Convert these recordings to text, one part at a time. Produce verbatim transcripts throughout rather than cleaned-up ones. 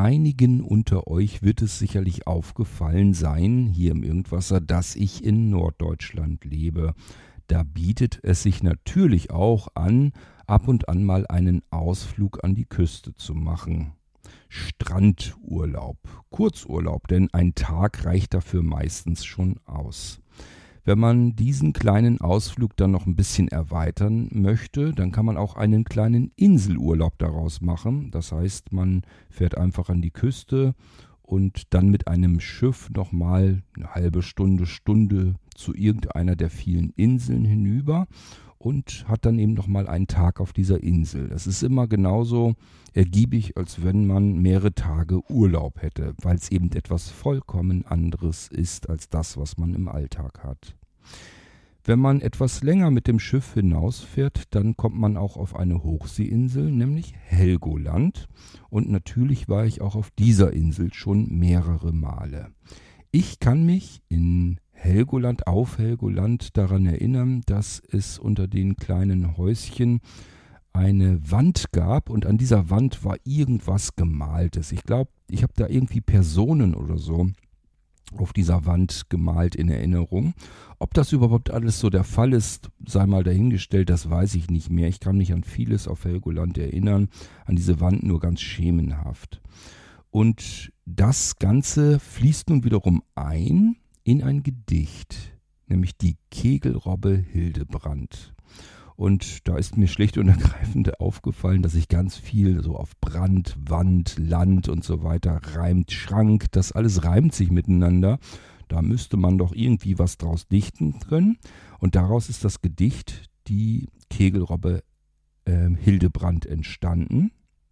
einigen unter euch wird es sicherlich aufgefallen sein, hier im Irgendwasser, dass ich in Norddeutschland lebe. Da bietet es sich natürlich auch an, ab und an mal einen Ausflug an die Küste zu machen. Strandurlaub, Kurzurlaub, denn ein Tag reicht dafür meistens schon aus. Wenn man diesen kleinen Ausflug dann noch ein bisschen erweitern möchte, dann kann man auch einen kleinen Inselurlaub daraus machen. Das heißt, man fährt einfach an die Küste und dann mit einem Schiff nochmal eine halbe Stunde, Stunde zu irgendeiner der vielen Inseln hinüber und hat dann eben nochmal einen Tag auf dieser Insel. Das ist immer genauso ergiebig, als wenn man mehrere Tage Urlaub hätte, weil es eben etwas vollkommen anderes ist als das, was man im Alltag hat. Wenn man etwas länger mit dem Schiff hinausfährt, dann kommt man auch auf eine Hochseeinsel, nämlich Helgoland. Und natürlich war ich auch auf dieser Insel schon mehrere Male. Ich kann mich in Helgoland, auf Helgoland daran erinnern, dass es unter den kleinen Häuschen eine Wand gab und an dieser Wand war irgendwas Gemaltes. Ich glaube, ich habe da irgendwie Personen oder so auf dieser Wand gemalt in Erinnerung. Ob das überhaupt alles so der Fall ist, sei mal dahingestellt, das weiß ich nicht mehr. Ich kann mich an vieles auf Helgoland erinnern, an diese Wand nur ganz schemenhaft. Und das Ganze fließt nun wiederum ein in ein Gedicht, nämlich die Kegelrobbe Hildebrand. Und da ist mir schlicht und ergreifend aufgefallen, dass ich ganz viel so auf Brand, Wand, Land und so weiter reimt, Schrank, das alles reimt sich miteinander. Da müsste man doch irgendwie was draus dichten können. Und daraus ist das Gedicht Die Kegelrobbe äh, Hildebrand entstanden.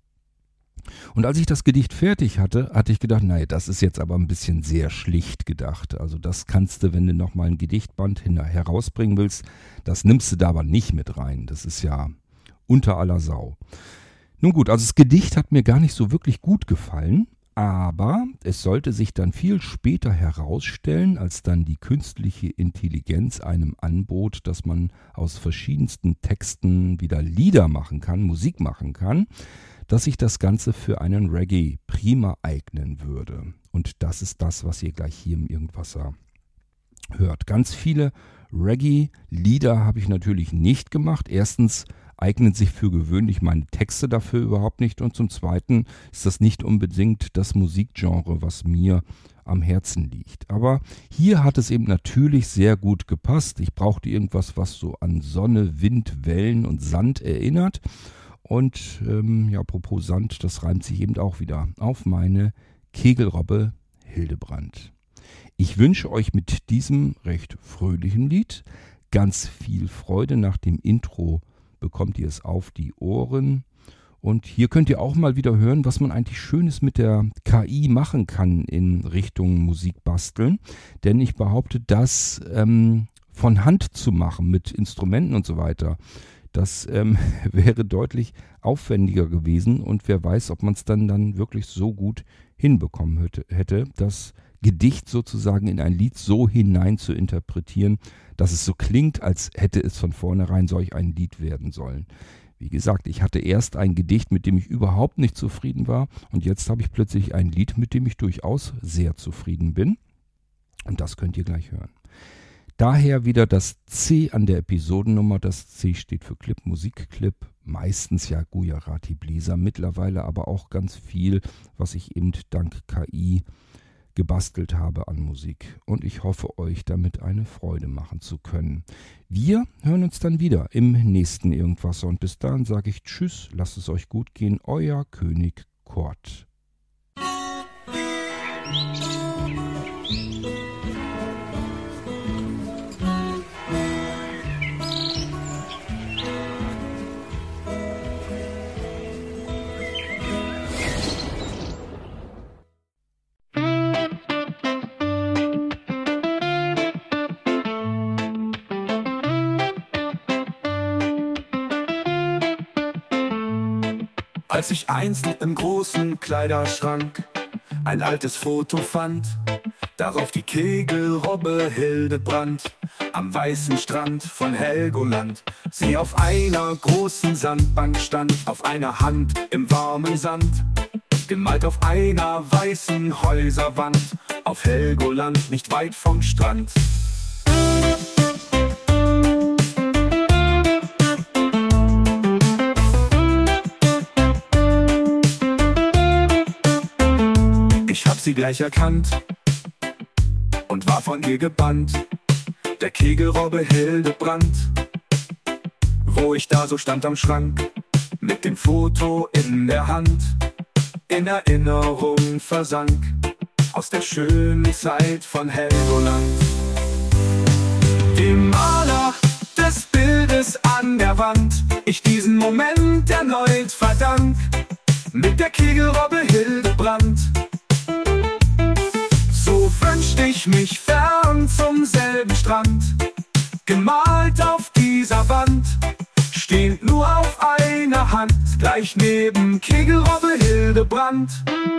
Und als ich das Gedicht fertig hatte, hatte ich gedacht, naja, das ist jetzt aber ein bisschen sehr schlicht gedacht. Also das kannst du, wenn du nochmal ein Gedichtband hin- herausbringen willst, das nimmst du da aber nicht mit rein. Das ist ja unter aller Sau. Nun gut, also das Gedicht hat mir gar nicht so wirklich gut gefallen, aber es sollte sich dann viel später herausstellen, als dann die künstliche Intelligenz einem anbot, dass man aus verschiedensten Texten wieder Lieder machen kann, Musik machen kann, dass sich das Ganze für einen Reggae prima eignen würde. Und das ist das, was ihr gleich hier im Irgendwasser hört. Ganz viele Reggae-Lieder habe ich natürlich nicht gemacht. Erstens eignen sich für gewöhnlich meine Texte dafür überhaupt nicht. Und zum Zweiten ist das nicht unbedingt das Musikgenre, was mir am Herzen liegt. Aber hier hat es eben natürlich sehr gut gepasst. Ich brauchte irgendwas, was so an Sonne, Wind, Wellen und Sand erinnert. Und ähm, ja, apropos Sand, das reimt sich eben auch wieder auf meine Kegelrobbe Hildebrand. Ich wünsche euch mit diesem recht fröhlichen Lied ganz viel Freude. Nach dem Intro bekommt ihr es auf die Ohren. Und hier könnt ihr auch mal wieder hören, was man eigentlich Schönes mit der K I machen kann in Richtung Musik basteln. Denn ich behaupte, das ähm, von Hand zu machen mit Instrumenten und so weiter, das ähm, wäre deutlich aufwendiger gewesen und wer weiß, ob man es dann, dann wirklich so gut hinbekommen hätte, hätte, das Gedicht sozusagen in ein Lied so hinein zu interpretieren, dass es so klingt, als hätte es von vornherein solch ein Lied werden sollen. Wie gesagt, ich hatte erst ein Gedicht, mit dem ich überhaupt nicht zufrieden war und jetzt habe ich plötzlich ein Lied, mit dem ich durchaus sehr zufrieden bin und das könnt ihr gleich hören. Daher wieder das C an der Episodennummer. Das C steht für Clip, Musikclip. Meistens ja Gujarati Bläser, mittlerweile aber auch ganz viel, was ich eben dank K I gebastelt habe an Musik. Und ich hoffe, euch damit eine Freude machen zu können. Wir hören uns dann wieder im nächsten Irgendwasser. Und bis dahin sage ich Tschüss, lasst es euch gut gehen. Euer König Kurt. Als ich einst im großen Kleiderschrank ein altes Foto fand, darauf die Kegelrobbe Hildebrand am weißen Strand von Helgoland. Sie auf einer großen Sandbank stand, auf einer Hand im warmen Sand. gemalt auf einer weißen Häuserwand, auf Helgoland, nicht weit vom Strand. Ich hab sie gleich erkannt und war von ihr gebannt, der Kegelrobbe Hildebrand. Wo ich da so stand am Schrank, mit dem Foto in der Hand, in Erinnerung versank, aus der schönen Zeit von Helgoland. Dem Maler des Bildes an der Wand ich diesen Moment erneut verdank, mit der Kegelrobbe Hildebrand. So wünscht ich mich fern zum selben Strand, gemalt auf dieser Wand, stehend nur auf einer Hand, gleich neben Kegelrobbe Hildebrand.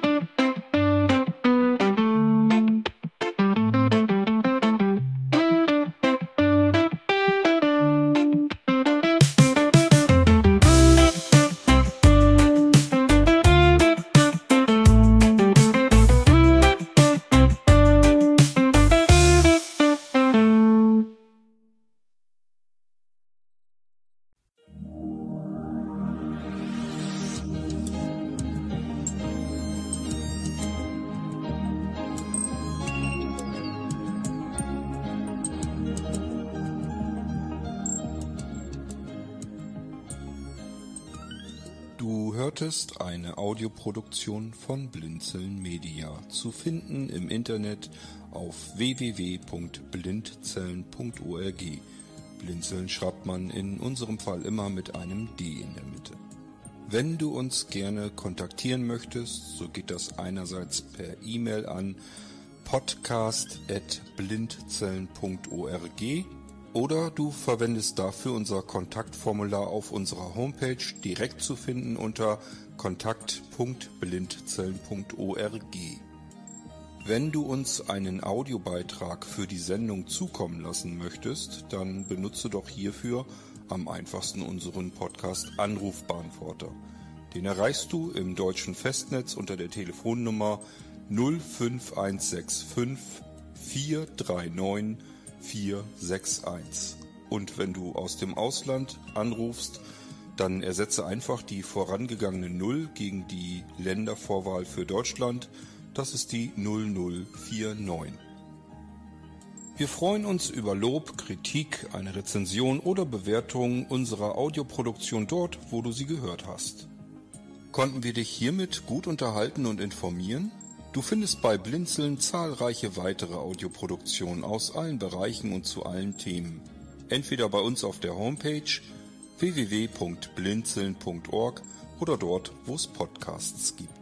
Du hörtest eine Audioproduktion von Blinzeln Media, zu finden im Internet auf w w w punkt blindzellen punkt org. Blinzeln schreibt man in unserem Fall immer mit einem D in der Mitte. Wenn du uns gerne kontaktieren möchtest, so geht das einerseits per E-Mail an podcast at blindzellen punkt org oder du verwendest dafür unser Kontaktformular auf unserer Homepage, direkt zu finden unter kontakt punkt blindzellen punkt org. Wenn du uns einen Audiobeitrag für die Sendung zukommen lassen möchtest, dann benutze doch hierfür am einfachsten unseren Podcast Anrufbeantworter. Den erreichst du im deutschen Festnetz unter der Telefonnummer null fünf eins sechs fünf vier drei neun vier sechs eins. Und wenn du aus dem Ausland anrufst, dann ersetze einfach die vorangegangene null gegen die Ländervorwahl für Deutschland. Das ist die null null vier neun. Wir freuen uns über Lob, Kritik, eine Rezension oder Bewertung unserer Audioproduktion dort, wo du sie gehört hast. Konnten wir dich hiermit gut unterhalten und informieren? Du findest bei Blinzeln zahlreiche weitere Audioproduktionen aus allen Bereichen und zu allen Themen. Entweder bei uns auf der Homepage w w w punkt blinzeln punkt org oder dort, wo es Podcasts gibt.